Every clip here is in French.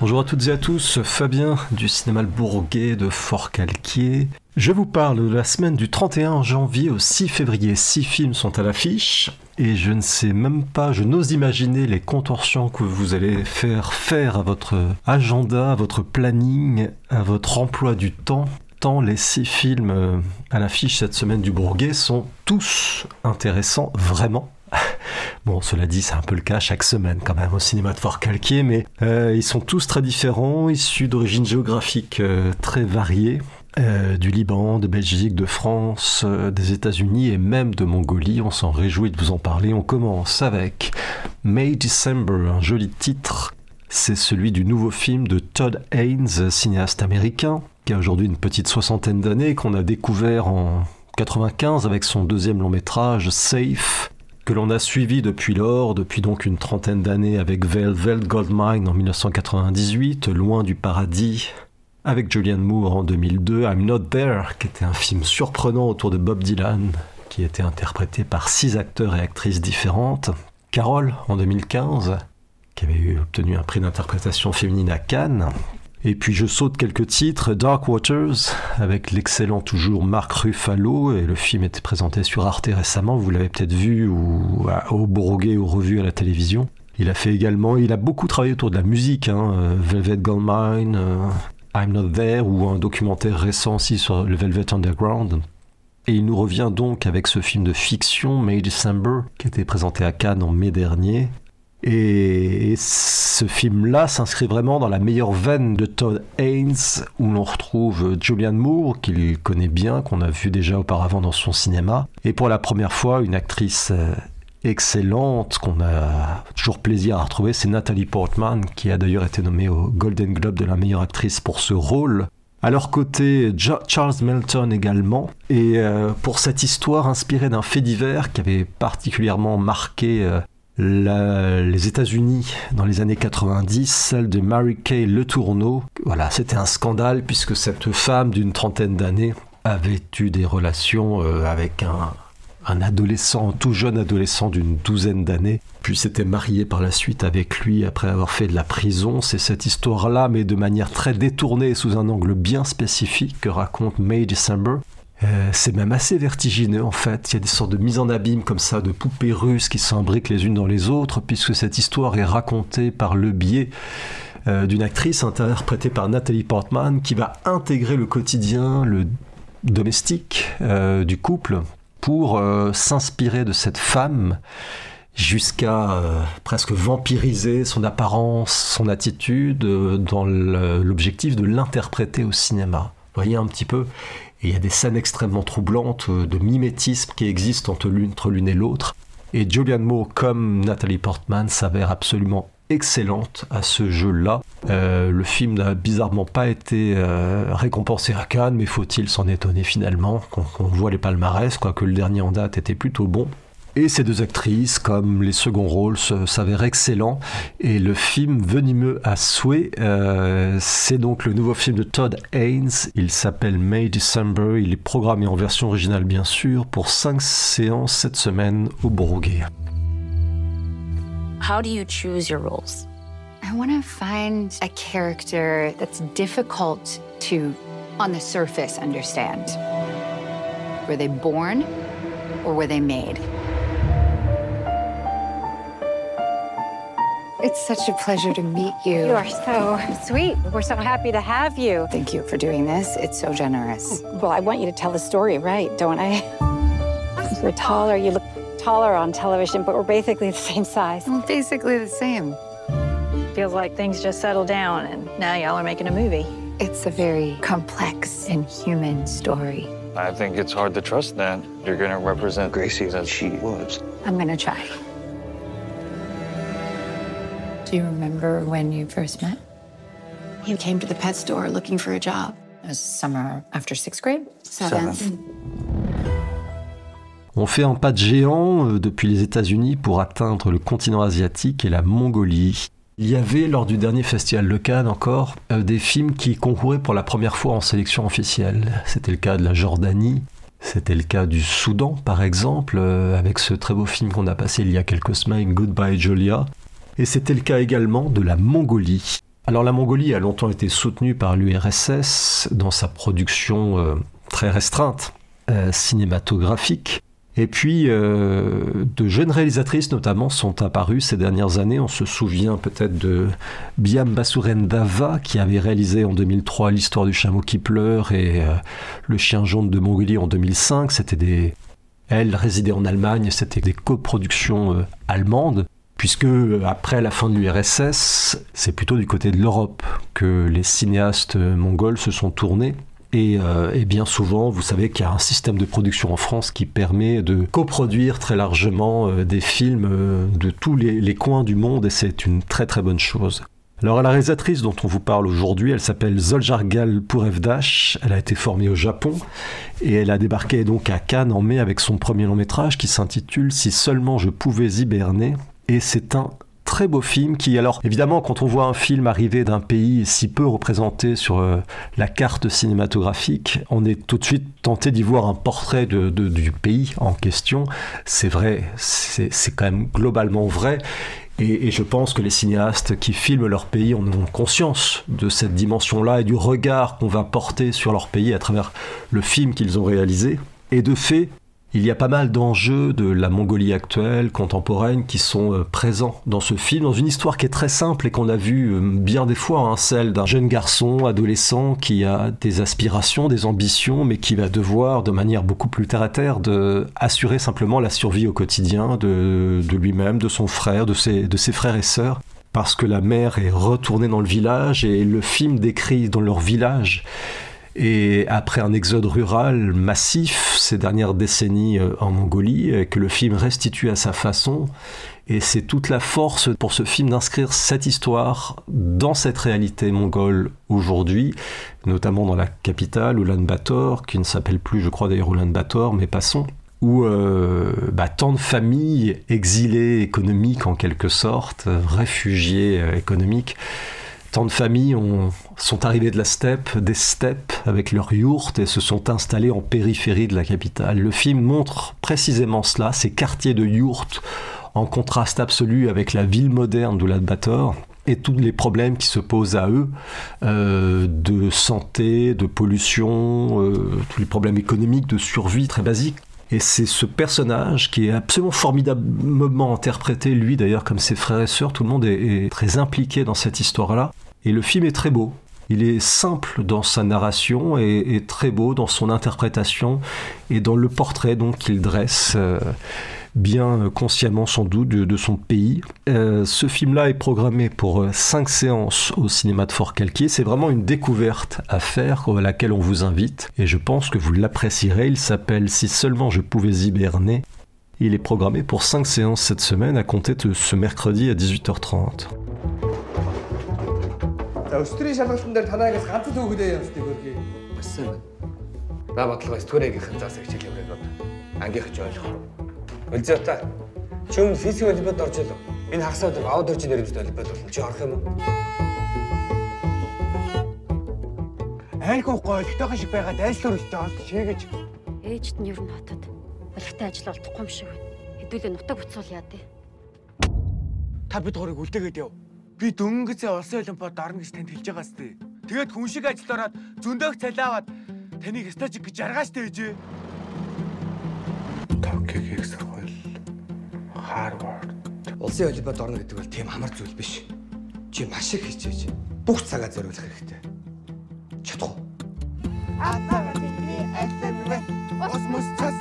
Bonjour à toutes et à tous, Fabien du cinéma Le Bourguet de Forcalquier. Je vous parle de la semaine du 31 janvier au 6 février. 6 films sont à l'affiche et je ne sais même pas, je n'ose imaginer les contorsions que vous allez faire à votre agenda, à votre planning, à votre emploi du temps. Tant les 6 films à l'affiche cette semaine du Bourguet sont tous intéressants, vraiment. Bon, cela dit, c'est un peu le cas chaque semaine quand même au cinéma de Forcalquier, mais ils sont tous très différents, issus d'origines géographiques très variées, du Liban, de Belgique, de France, des États-Unis et même de Mongolie. On s'en réjouit de vous en parler. On commence avec May December, un joli titre. C'est celui du nouveau film de Todd Haynes, cinéaste américain, qui a aujourd'hui une petite soixantaine d'années, qu'on a découvert en 95 avec son deuxième long métrage, Safe, que l'on a suivi depuis lors, depuis donc une trentaine d'années avec Velvet Goldmine en 1998, Loin du paradis, avec Julianne Moore en 2002, I'm Not There, qui était un film surprenant autour de Bob Dylan, qui était interprété par 6 acteurs et actrices différentes, Carole en 2015, qui avait obtenu un prix d'interprétation féminine à Cannes. Et puis je saute quelques titres, Dark Waters, avec l'excellent toujours Mark Ruffalo, et le film était présenté sur Arte récemment, vous l'avez peut-être vu au Bourguet ou revu à la télévision. Il a beaucoup travaillé autour de la musique, Velvet Goldmine, I'm Not There, ou un documentaire récent aussi sur le Velvet Underground. Et il nous revient donc avec ce film de fiction, May December, qui était présenté à Cannes en mai dernier. Et ce film-là s'inscrit vraiment dans la meilleure veine de Todd Haynes, où l'on retrouve Julianne Moore, qu'il connaît bien, qu'on a vu déjà auparavant dans son cinéma, et pour la première fois, une actrice excellente, qu'on a toujours plaisir à retrouver, c'est Natalie Portman, qui a d'ailleurs été nommée au Golden Globe de la meilleure actrice pour ce rôle. À leur côté, Charles Melton également, et pour cette histoire inspirée d'un fait divers qui avait particulièrement marqué les États-Unis dans les années 90, celle de Mary Kay Letourneau. Voilà, c'était un scandale puisque cette femme d'une trentaine d'années avait eu des relations avec un adolescent, tout jeune adolescent d'une douzaine d'années, puis s'était mariée par la suite avec lui après avoir fait de la prison. C'est cette histoire-là, mais de manière très détournée et sous un angle bien spécifique, que raconte May December. C'est même assez vertigineux en fait, il y a des sortes de mises en abîme comme ça, de poupées russes qui s'imbriquent les unes dans les autres, puisque cette histoire est racontée par le biais d'une actrice interprétée par Natalie Portman, qui va intégrer le quotidien, le domestique du couple, pour s'inspirer de cette femme, jusqu'à presque vampiriser son apparence, son attitude, dans l'objectif de l'interpréter au cinéma. Vous voyez un petit peu. Et il y a des scènes extrêmement troublantes de mimétisme qui existent entre l'une et l'autre. Et Julianne Moore comme Natalie Portman s'avèrent absolument excellentes à ce jeu-là. Le film n'a bizarrement pas été récompensé à Cannes, mais faut-il s'en étonner finalement, qu'on voit les palmarès, quoique le dernier en date était plutôt bon. Et ces 2 actrices, comme les seconds rôles, s'avèrent excellents. Et le film venimeux à souhait, c'est donc le nouveau film de Todd Haynes. Il s'appelle May December. Il est programmé en version originale, bien sûr, pour 5 séances cette semaine au Bourguet. How do you choose your roles? I want to find a character that's difficult to, on the surface, understand. Were they born or were they made? It's such a pleasure to meet you. You are so sweet. We're so happy to have you. Thank you for doing this. It's so generous. Well, I want you to tell the story right, don't I? We're taller. You look taller on television, but we're basically the same size. Well, basically the same. Feels like things just settled down, and now y'all are making a movie. It's a very complex and human story. I think it's hard to trust that you're going to represent Gracie as she was. I'm going to try. Do you remember when you first met? He came to the pet store looking for a job. It was summer after 6th grade? Seventh. On fait un pas de géant depuis les États-Unis pour atteindre le continent asiatique et la Mongolie. Il y avait, lors du dernier festival de Cannes encore, des films qui concouraient pour la première fois en sélection officielle. C'était le cas de la Jordanie, c'était le cas du Soudan par exemple, avec ce très beau film qu'on a passé il y a quelques semaines, Goodbye Julia. Et c'était le cas également de la Mongolie. Alors la Mongolie a longtemps été soutenue par l'URSS dans sa production très restreinte cinématographique. Et puis, de jeunes réalisatrices notamment sont apparues ces dernières années. On se souvient peut-être de Biam Basurendava qui avait réalisé en 2003 L'histoire du chameau qui pleure et Le chien jaune de Mongolie en 2005. Elle résidait en Allemagne, c'était des coproductions allemandes, puisque après la fin de l'URSS, c'est plutôt du côté de l'Europe que les cinéastes mongols se sont tournés. Et bien souvent, vous savez qu'il y a un système de production en France qui permet de coproduire très largement des films de tous les coins du monde, et c'est une très très bonne chose. Alors la réalisatrice dont on vous parle aujourd'hui, elle s'appelle Zoljargal Pourevdash, elle a été formée au Japon, et elle a débarqué donc à Cannes en mai avec son premier long métrage qui s'intitule « Si seulement je pouvais hiberner », et c'est un très beau film qui, alors évidemment, quand on voit un film arriver d'un pays si peu représenté sur la carte cinématographique, on est tout de suite tenté d'y voir un portrait du pays en question. C'est vrai, c'est quand même globalement vrai. Et je pense que les cinéastes qui filment leur pays en ont conscience de cette dimension-là et du regard qu'on va porter sur leur pays à travers le film qu'ils ont réalisé. Et de fait, il y a pas mal d'enjeux de la Mongolie actuelle, contemporaine, qui sont présents dans ce film, dans une histoire qui est très simple et qu'on a vu bien des fois, celle d'un jeune garçon, adolescent, qui a des aspirations, des ambitions, mais qui va devoir, de manière beaucoup plus terre-à-terre, assurer simplement la survie au quotidien de lui-même, de son frère, de ses frères et sœurs, parce que la mère est retournée dans le village, et le film décrit dans leur village. Et après un exode rural massif ces dernières décennies en Mongolie, que le film restitue à sa façon, et c'est toute la force pour ce film d'inscrire cette histoire dans cette réalité mongole aujourd'hui, notamment dans la capitale, Ulaanbaatar, qui ne s'appelle plus, je crois d'ailleurs, Ulaanbaatar, mais passons, où tant de familles exilées économiques en quelque sorte, réfugiés économiques, tant de familles sont arrivées de la steppe, des steppes, avec leurs yourtes et se sont installées en périphérie de la capitale. Le film montre précisément cela, ces quartiers de yourtes, en contraste absolu avec la ville moderne d'Ulaanbaatar et tous les problèmes qui se posent à eux, de santé, de pollution, tous les problèmes économiques, de survie très basiques. Et c'est ce personnage qui est absolument formidablement interprété, lui d'ailleurs comme ses frères et sœurs, tout le monde est très impliqué dans cette histoire-là. Et le film est très beau. Il est simple dans sa narration et très beau dans son interprétation et dans le portrait donc qu'il dresse, bien consciemment sans doute, de son pays. Ce film-là est programmé pour 5 séances au cinéma de Forcalquier. C'est vraiment une découverte à faire, à laquelle on vous invite. Et je pense que vous l'apprécierez. Il s'appelle « Si seulement je pouvais hiberner ». Il est programmé pour 5 séances cette semaine, à compter de ce mercredi à 18h30. За өстрийн шалгалтын дээр танаагаас ганц л өгдөө явж тийг өргөе. Бассан. Ба бодлогоос түрээгийнхэн заас хичээлээ өгөөд ангийнх ч ойлгох. Үлзээта. Чи өмнө физик олимпиад орж ирлээ. Энэ хагасаад аудиторч нэрмжтэй олимпиад болно. Чи орох юм уу? Айлгүй гойлтойхон шиг байгаад айлтар үлдээ олд шээгэж. Ээжт нь ер нь хотод олигтой ажил олдохгүй юм шиг байна. Хэдүүлээ нутаг буцуул яа дээ. Та бид гурыг үлдээгээд яв. Би дөнгөцөө улсын олимпиад орно гэж танд хэлж байгаа сте. Тэгээд хүн шиг ажил ороод зөндөөх цалиаваад таныг стажик гэж жаргааш тээжээ. Токигийн сургууль Харвард. Улсын олимпиад орно гэдэг бол тийм амар зүйл биш. Чи маш их хичээж бүх цагаа зориулах хэрэгтэй. Чадах уу? Осмос цас.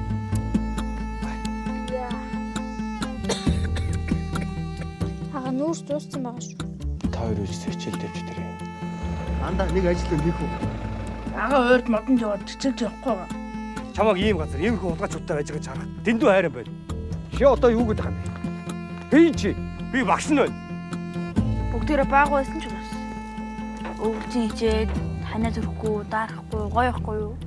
Нүүрс дууссан байгаа шүү. Та хоёр үжис хичээл дэвч тэрэ. Андаа нэг ажил хийх үү? Ага ойрд модон жоод хичээлж явахгүй байгаа. Чамаг ийм газар ийм их удгачуудтай байж байгааг харах. Дэндүү хайран байна. Чи одоо юу гэдэг юм бэ? Хийн чи. Би багш нь байна. Бүгдээрээ бага байсан ч бас. Өвчин хичээд танаа зүрхгүй, дарахгүй, гоё ихгүй юу?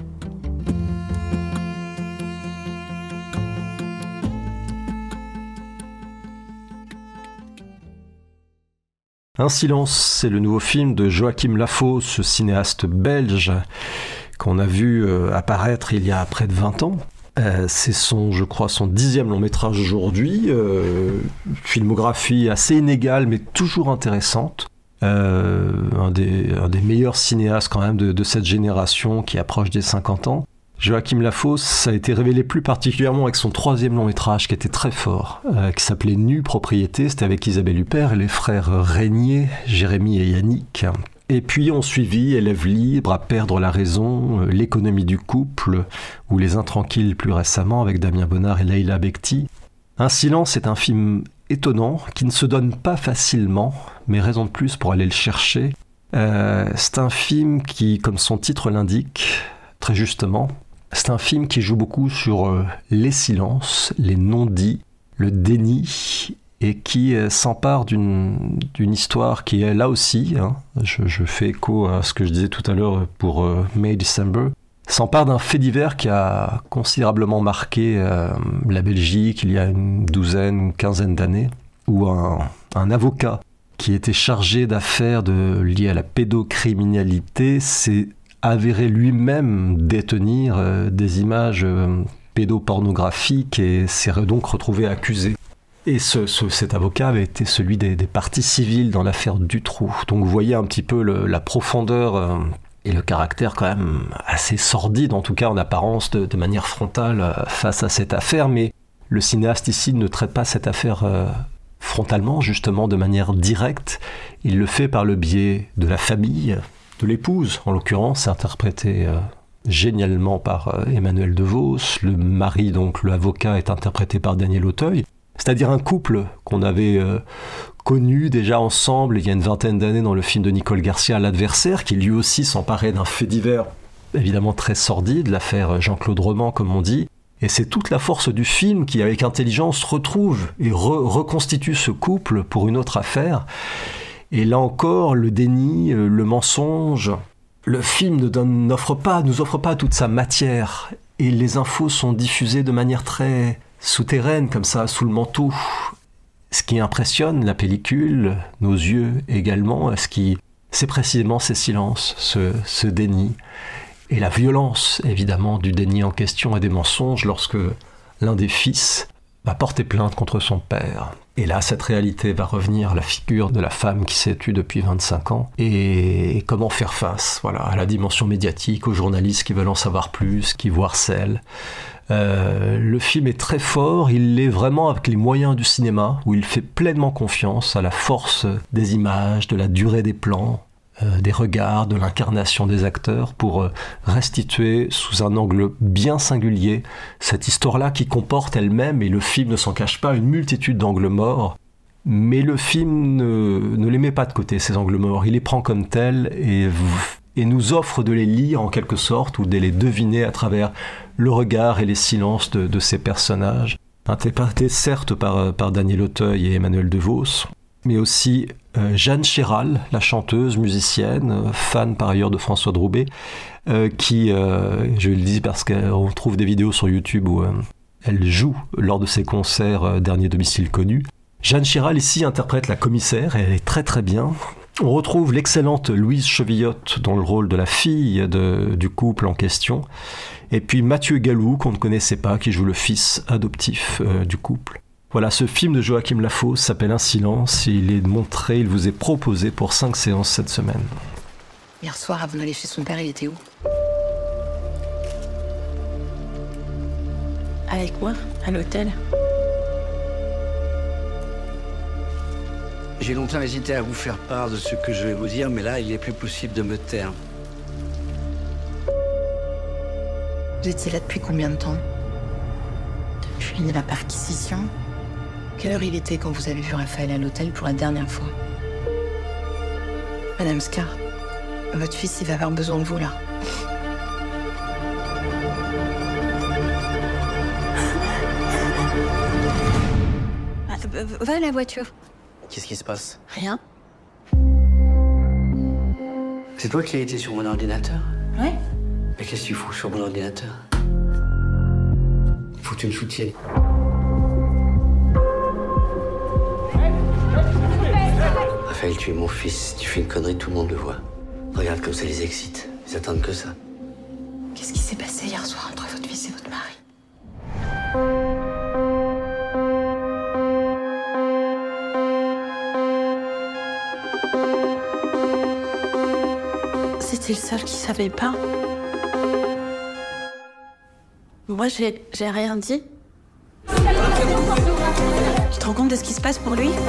Un silence, c'est le nouveau film de Joachim Lafosse, ce cinéaste belge qu'on a vu apparaître il y a près de 20 ans. C'est je crois, son 10e long métrage aujourd'hui. Filmographie assez inégale mais toujours intéressante. un des meilleurs cinéastes quand même de cette génération qui approche des 50 ans. Joachim Lafosse a été révélé plus particulièrement avec son 3e long métrage qui était très fort, qui s'appelait Nue Propriété. C'était avec Isabelle Huppert et les frères Régnier, Jérémy et Yannick. Et puis ont suivi Élève libre, À perdre la raison, L'économie du couple ou Les intranquilles plus récemment avec Damien Bonnard et Leïla Bekti. Un silence est un film étonnant qui ne se donne pas facilement, mais raison de plus pour aller le chercher. C'est un film qui, comme son titre l'indique, très justement, c'est un film qui joue beaucoup sur les silences, les non-dits, le déni, et qui s'empare d'une histoire qui est là aussi, je fais écho à ce que je disais tout à l'heure pour May December, s'empare d'un fait divers qui a considérablement marqué la Belgique il y a une quinzaine d'années, où un avocat qui était chargé d'affaires liées à la pédocriminalité s'est avéré lui-même détenir des images pédopornographiques et s'est donc retrouvé accusé. Et cet avocat avait été celui des parties civiles dans l'affaire Dutroux. Donc vous voyez un petit peu la profondeur et le caractère quand même assez sordide, en tout cas en apparence, de manière frontale face à cette affaire. Mais le cinéaste ici ne traite pas cette affaire frontalement, justement de manière directe. Il le fait par le biais de la famille, de l'épouse, en l'occurrence, interprétée génialement par Emmanuel DeVos. Le mari, donc l'avocat, est interprété par Daniel Auteuil. C'est-à-dire un couple qu'on avait connu déjà ensemble il y a une vingtaine d'années dans le film de Nicole Garcia, L'Adversaire, qui lui aussi s'emparait d'un fait divers évidemment très sordide, l'affaire Jean-Claude Roman, comme on dit. Et c'est toute la force du film qui, avec intelligence, retrouve et reconstitue ce couple pour une autre affaire. Et là encore, le déni, le mensonge, le film nous offre pas toute sa matière. Et les infos sont diffusées de manière très souterraine, comme ça, sous le manteau. Ce qui impressionne la pellicule, nos yeux également, c'est précisément ces silences, ce déni. Et la violence, évidemment, du déni en question et des mensonges lorsque l'un des fils va porter plainte contre son père. Et là, cette réalité va revenir, la figure de la femme qui s'est tue depuis 25 ans, et comment faire face, à la dimension médiatique, aux journalistes qui veulent en savoir plus, qui vous harcèlent. Le film est très fort, il l'est vraiment avec les moyens du cinéma, où il fait pleinement confiance à la force des images, de la durée des plans, des regards, de l'incarnation des acteurs, pour restituer sous un angle bien singulier cette histoire-là qui comporte elle-même, et le film ne s'en cache pas, une multitude d'angles morts. Mais le film ne les met pas de côté, ces angles morts. Il les prend comme tels et nous offre de les lire en quelque sorte, ou de les deviner à travers le regard et les silences de ces personnages, interprétés certes par Daniel Auteuil et Emmanuel DeVos, mais aussi Jeanne Chéral, la chanteuse, musicienne, fan par ailleurs de François Droubet, qui, je le dis parce qu'on trouve des vidéos sur YouTube où elle joue lors de ses concerts Dernier domicile connu. Jeanne Chéral ici interprète la commissaire, et elle est très très bien. On retrouve l'excellente Louise Chevillotte dans le rôle de la fille du couple en question. Et puis Mathieu Galou, qu'on ne connaissait pas, qui joue le fils adoptif du couple. Voilà, ce film de Joachim Lafosse s'appelle Un silence. Il est montré, il vous est proposé pour 5 séances cette semaine. Hier soir, avant d'aller chez son père, il était où? Avec moi, à l'hôtel. J'ai longtemps hésité à vous faire part de ce que je vais vous dire, mais là, il n'est plus possible de me taire. Vous étiez là depuis combien de temps? Depuis la perquisition? Quelle heure il était quand vous avez vu Raphaël à l'hôtel pour la dernière fois? Madame Scar, votre fils, il va avoir besoin de vous, là. Va à la voiture. Qu'est-ce qui se passe? Rien. C'est toi qui as été sur mon ordinateur? Ouais. Mais qu'est-ce que tu fous sur mon ordinateur? Faut que tu me soutiennes. Raphaël, tu es mon fils. Tu fais une connerie, tout le monde le voit. Regarde comme ça les excite. Ils attendent que ça. Qu'est-ce qui s'est passé hier soir entre votre fils et votre mari? T'es le seul qui savait pas. Moi, j'ai rien dit. Tu te rends compte de ce qui se passe pour lui?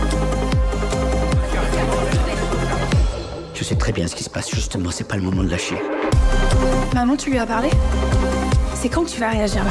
Je sais très bien ce qui se passe, justement, c'est pas le moment de lâcher. Maman, tu lui as parlé? C'est quand que tu vas réagir là?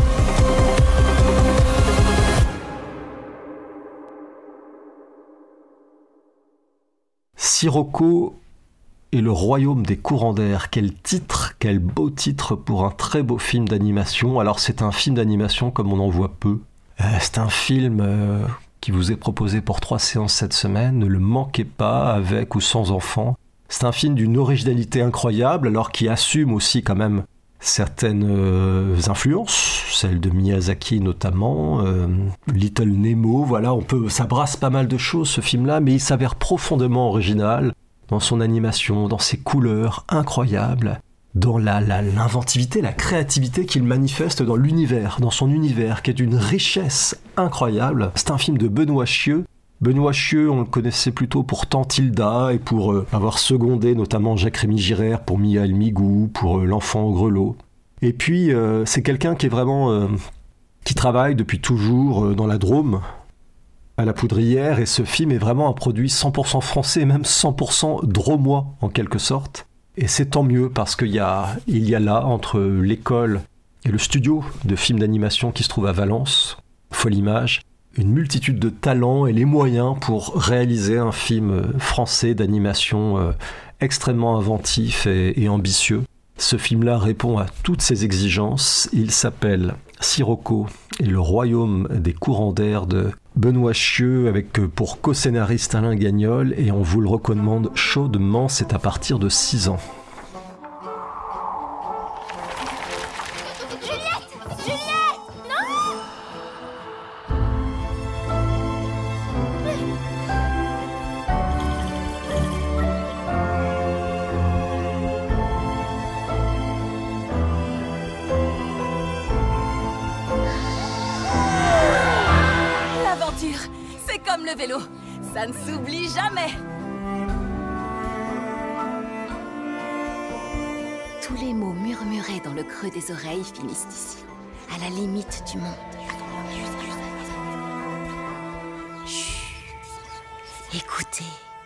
Sirocco et le royaume des courants d'air. Quel titre, quel beau titre pour un très beau film d'animation. Alors c'est un film d'animation comme on en voit peu. C'est un film qui vous est proposé pour 3 séances cette semaine. Ne le manquez pas, avec ou sans enfants. C'est un film d'une originalité incroyable, alors qui assume aussi quand même certaines influences, celle de Miyazaki notamment, Little Nemo, voilà, ça brasse pas mal de choses ce film-là, mais il s'avère profondément original dans son animation, dans ses couleurs incroyables, dans l'inventivité, la créativité qu'il manifeste dans l'univers, dans son univers, qui est d'une richesse incroyable. C'est un film de Benoît Chieux. Benoît Chieux, on le connaissait plutôt pour Tantilda et pour avoir secondé notamment Jacques-Rémy Girard pour Mia et le Migou, pour L'Enfant au grelot. Et puis, c'est quelqu'un qui est vraiment... qui travaille depuis toujours dans la Drôme, à la Poudrière, et ce film est vraiment un produit 100% français, même 100% drômois en quelque sorte. Et c'est tant mieux parce qu'il y a là, entre l'école et le studio de films d'animation qui se trouve à Valence, Folimage, une multitude de talents et les moyens pour réaliser un film français d'animation extrêmement inventif et ambitieux. Ce film-là répond à toutes ces exigences. Il s'appelle Sirocco et le royaume des courants d'air de Benoît Chieux, avec pour co-scénariste Alain Gagnol, et on vous le recommande chaudement, c'est à partir de 6 ans. C'est comme le vélo, ça ne s'oublie jamais. Tous les mots murmurés dans le creux des oreilles finissent ici, à la limite du monde. Chut. Écoutez.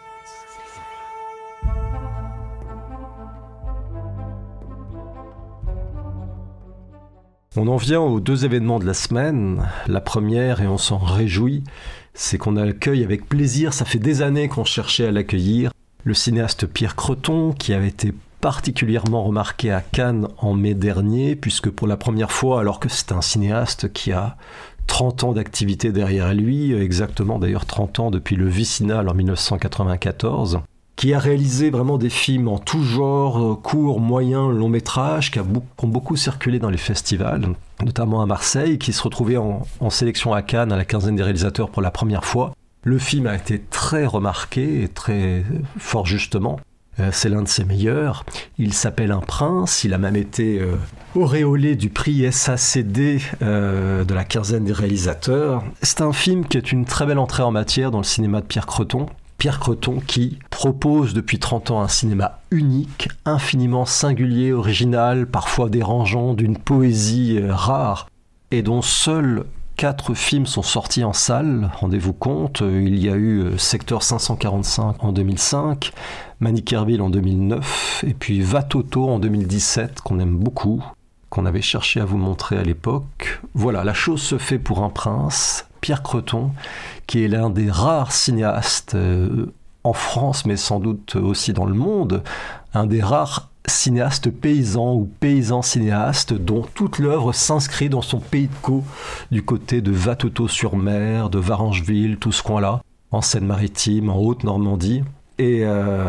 On en vient aux 2 événements de la semaine. La première, et on s'en réjouit, c'est qu'on accueille avec plaisir, ça fait des années qu'on cherchait à l'accueillir, le cinéaste Pierre Creton, qui avait été particulièrement remarqué à Cannes en mai dernier, puisque pour la première fois, alors que c'est un cinéaste qui a 30 ans d'activité derrière lui, exactement d'ailleurs 30 ans depuis Le Vicinal en 1994, qui a réalisé vraiment des films en tout genre, courts, moyens, longs métrages, qui ont beaucoup circulé dans les festivals, notamment à Marseille, qui se retrouvait en sélection à Cannes à la 15aine des réalisateurs pour la première fois. Le film a été très remarqué, et très fort justement. C'est l'un de ses meilleurs. Il s'appelle Un prince. Il a même été auréolé du prix SACD de la 15aine des réalisateurs. C'est un film qui est une très belle entrée en matière dans le cinéma de Pierre Creton. Pierre Creton qui propose depuis 30 ans un cinéma unique, infiniment singulier, original, parfois dérangeant, d'une poésie rare, et dont seuls 4 films sont sortis en salle, rendez-vous compte. Il y a eu Secteur 545 en 2005, Manikerville en 2009, et puis Vatoto en 2017, qu'on aime beaucoup, qu'on avait cherché à vous montrer à l'époque. Voilà, la chose se fait pour Un prince, Pierre Creton, qui est l'un des rares cinéastes en France, mais sans doute aussi dans le monde, un des rares cinéastes paysans ou paysans cinéastes dont toute l'œuvre s'inscrit dans son pays de Caux, du côté de Vatoto-sur-Mer, de Varangeville, tout ce coin-là, en Seine-Maritime, en Haute-Normandie. Et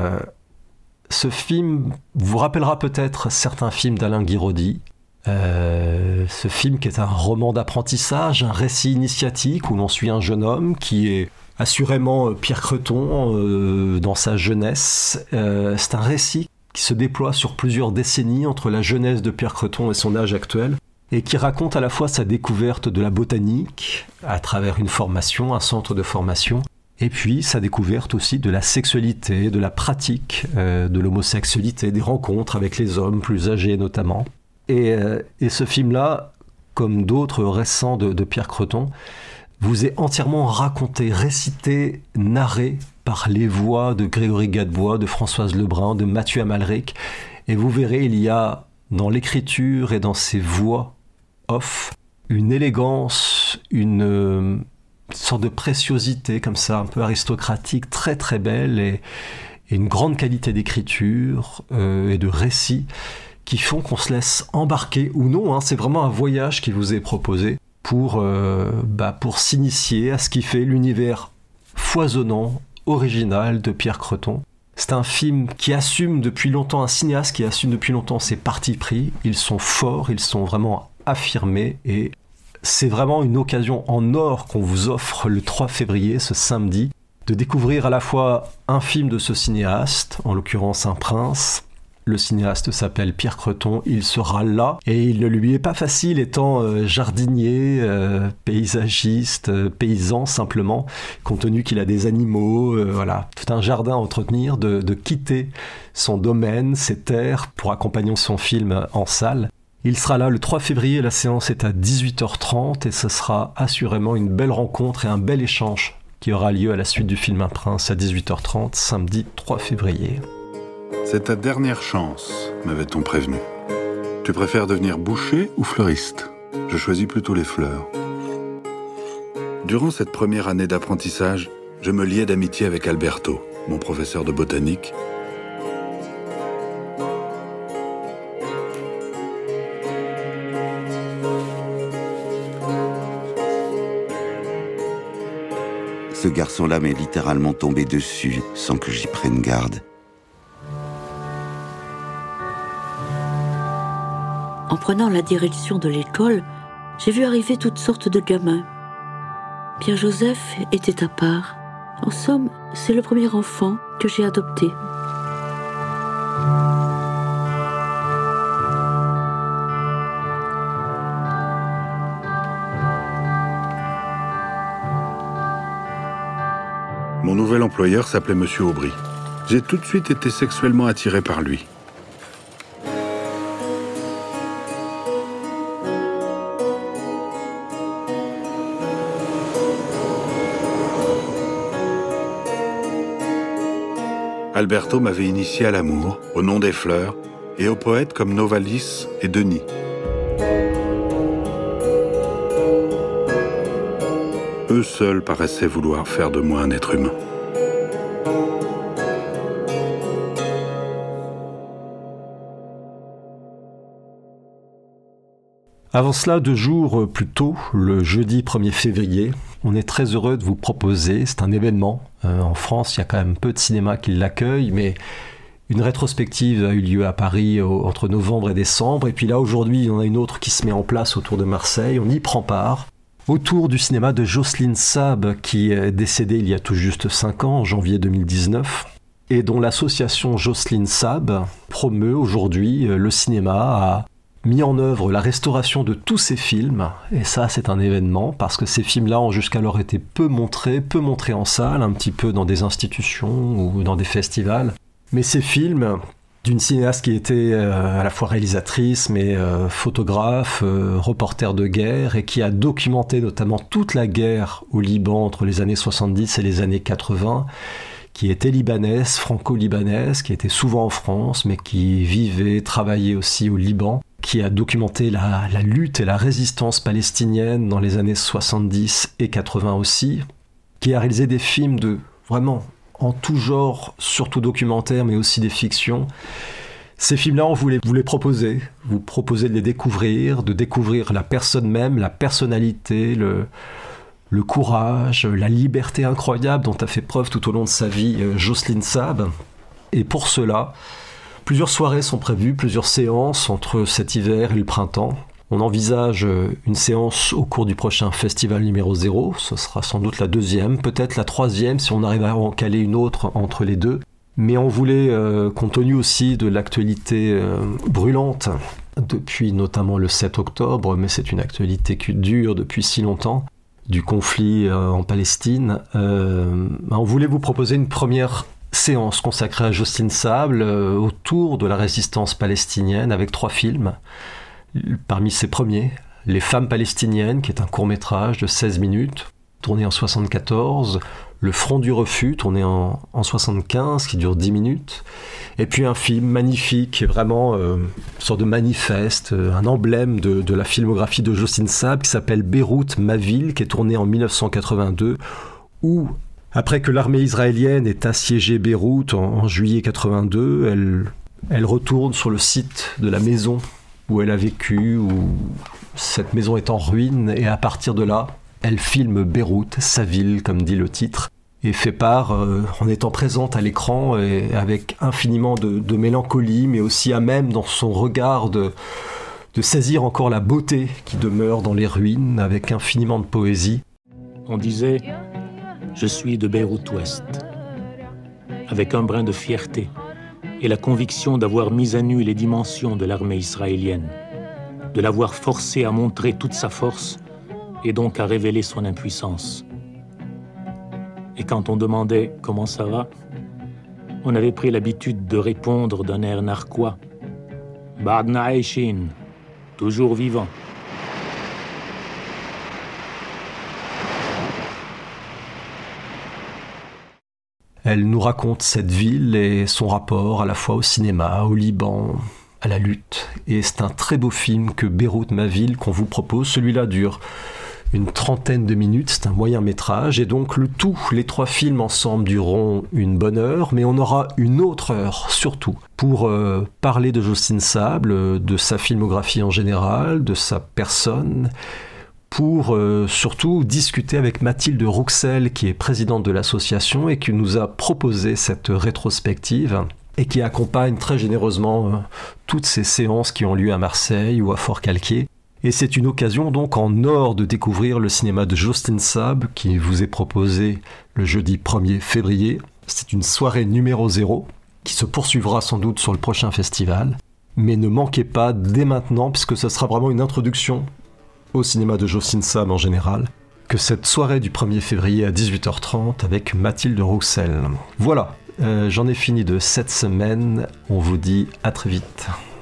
ce film vous rappellera peut-être certains films d'Alain Guiraudy. Ce film qui est un roman d'apprentissage, un récit initiatique où l'on suit un jeune homme qui est assurément Pierre Creton dans sa jeunesse. C'est un récit qui se déploie sur plusieurs décennies entre la jeunesse de Pierre Creton et son âge actuel, et qui raconte à la fois sa découverte de la botanique à travers une formation, un centre de formation, Et puis sa découverte aussi de la sexualité, de la pratique de l'homosexualité, des rencontres avec les hommes plus âgés notamment. Et ce film-là, comme d'autres récents de Pierre Creton, vous est entièrement raconté, récité, narré par les voix de Grégory Gadebois, de Françoise Lebrun, de Mathieu Amalric. Et vous verrez, il y a dans l'écriture et dans ses voix off une élégance, une sorte de préciosité comme ça, un peu aristocratique, très très belle, et une grande qualité d'écriture et de récit qui font qu'on se laisse embarquer ou non. C'est vraiment un voyage qui vous est proposé pour s'initier à ce qui fait l'univers foisonnant, original de Pierre Creton. C'est un film qui assume depuis longtemps, un cinéaste qui assume depuis longtemps ses partis pris. Ils sont forts, ils sont vraiment affirmés, et c'est vraiment une occasion en or qu'on vous offre le 3 février, ce samedi, de découvrir à la fois un film de ce cinéaste, en l'occurrence Un Prince. Le cinéaste s'appelle Pierre Creton, il sera là, et il ne lui est pas facile étant jardinier, paysagiste, paysan simplement, compte tenu qu'il a des animaux, tout un jardin à entretenir, de quitter son domaine, ses terres, pour accompagner son film en salle. Il sera là le 3 février, la séance est à 18h30, et ce sera assurément une belle rencontre et un bel échange qui aura lieu à la suite du film Un Prince à 18h30, samedi 3 février. C'est ta dernière chance, m'avait-on prévenu. Tu préfères devenir boucher ou fleuriste ? Je choisis plutôt les fleurs. Durant cette première année d'apprentissage, je me liais d'amitié avec Alberto, mon professeur de botanique. Ce garçon-là m'est littéralement tombé dessus sans que j'y prenne garde. En prenant la direction de l'école, j'ai vu arriver toutes sortes de gamins. Pierre-Joseph était à part. En somme, c'est le premier enfant que j'ai adopté. Mon nouvel employeur s'appelait Monsieur Aubry. J'ai tout de suite été sexuellement attiré par lui. Alberto m'avait initié à l'amour, au nom des fleurs, et aux poètes comme Novalis et Denis. Eux seuls paraissaient vouloir faire de moi un être humain. Avant cela, 2 jours plus tôt, le jeudi 1er février, on est très heureux de vous proposer, c'est un événement. En France, il y a quand même peu de cinémas qui l'accueillent, mais une rétrospective a eu lieu à Paris entre novembre et décembre. Et puis là, aujourd'hui, il y en a une autre qui se met en place autour de Marseille. On y prend part. Autour du cinéma de Jocelyne Saab, qui est décédée il y a tout juste 5 ans, en janvier 2019, et dont l'association Jocelyne Saab promeut aujourd'hui le cinéma à mis en œuvre la restauration de tous ces films, et ça c'est un événement, parce que ces films-là ont jusqu'alors été peu montrés en salle, un petit peu dans des institutions ou dans des festivals. Mais ces films, d'une cinéaste qui était à la fois réalisatrice, mais photographe, reporter de guerre, et qui a documenté notamment toute la guerre au Liban entre les années 70 et les années 80, qui était libanaise, franco-libanaise, qui était souvent en France, mais qui vivait, travaillait aussi au Liban, qui a documenté la lutte et la résistance palestinienne dans les années 70 et 80 aussi, qui a réalisé des films de vraiment en tout genre, surtout documentaires, mais aussi des fictions. Ces films-là, on vous les proposer, vous proposer de les découvrir, de découvrir la personne même, la personnalité, le courage, la liberté incroyable dont a fait preuve tout au long de sa vie Jocelyne Saab. Et pour cela, plusieurs soirées sont prévues, plusieurs séances entre cet hiver et le printemps. On envisage une séance au cours du prochain festival numéro 0. Ce sera sans doute la 2e, peut-être la 3e si on arrive à en caler une autre entre les deux. Mais on voulait, compte tenu aussi de l'actualité brûlante, depuis notamment le 7 octobre, mais c'est une actualité qui dure depuis si longtemps, du conflit en Palestine, on voulait vous proposer une première séance consacrée à Jocelyne Sable autour de la résistance palestinienne avec 3 films. Parmi ces premiers, Les femmes palestiniennes, qui est un court-métrage de 16 minutes, tourné en 1974, Le front du refus, tourné en 1975, qui dure 10 minutes, et puis un film magnifique, vraiment une sorte de manifeste, un emblème de la filmographie de Jocelyne Sable, qui s'appelle Beyrouth, ma ville, qui est tourné en 1982, où, après que l'armée israélienne ait assiégé Beyrouth en juillet 82, elle retourne sur le site de la maison où elle a vécu, où cette maison est en ruine, et à partir de là, elle filme Beyrouth, sa ville, comme dit le titre, et fait part, en étant présente à l'écran, et avec infiniment de mélancolie, mais aussi à même dans son regard de saisir encore la beauté qui demeure dans les ruines, avec infiniment de poésie. On disait « Je suis de Beyrouth-Ouest », avec un brin de fierté et la conviction d'avoir mis à nu les dimensions de l'armée israélienne, de l'avoir forcée à montrer toute sa force et donc à révéler son impuissance. Et quand on demandait « Comment ça va ?», on avait pris l'habitude de répondre d'un air narquois « Ba'adna aïshin », toujours vivant. Elle nous raconte cette ville et son rapport à la fois au cinéma, au Liban, à la lutte. Et c'est un très beau film que Beyrouth, ma ville, qu'on vous propose. Celui-là dure une 30aine de minutes, c'est un moyen métrage. Et donc les 3 films ensemble dureront une bonne heure, mais on aura une autre heure, surtout, pour parler de Jocelyne Sable, de sa filmographie en général, de sa personne, pour surtout discuter avec Mathilde Rouxel, qui est présidente de l'association et qui nous a proposé cette rétrospective et qui accompagne très généreusement toutes ces séances qui ont lieu à Marseille ou à Forcalquier. Et c'est une occasion donc en or de découvrir le cinéma de Jocelyne Sable qui vous est proposé le jeudi 1er février. C'est une soirée numéro 0 qui se poursuivra sans doute sur le prochain festival. Mais ne manquez pas dès maintenant, puisque ce sera vraiment une introduction au cinéma de Jocelyne Sable en général, que cette soirée du 1er février à 18h30 avec Mathilde Rouxel. Voilà, j'en ai fini de cette semaine. On vous dit à très vite.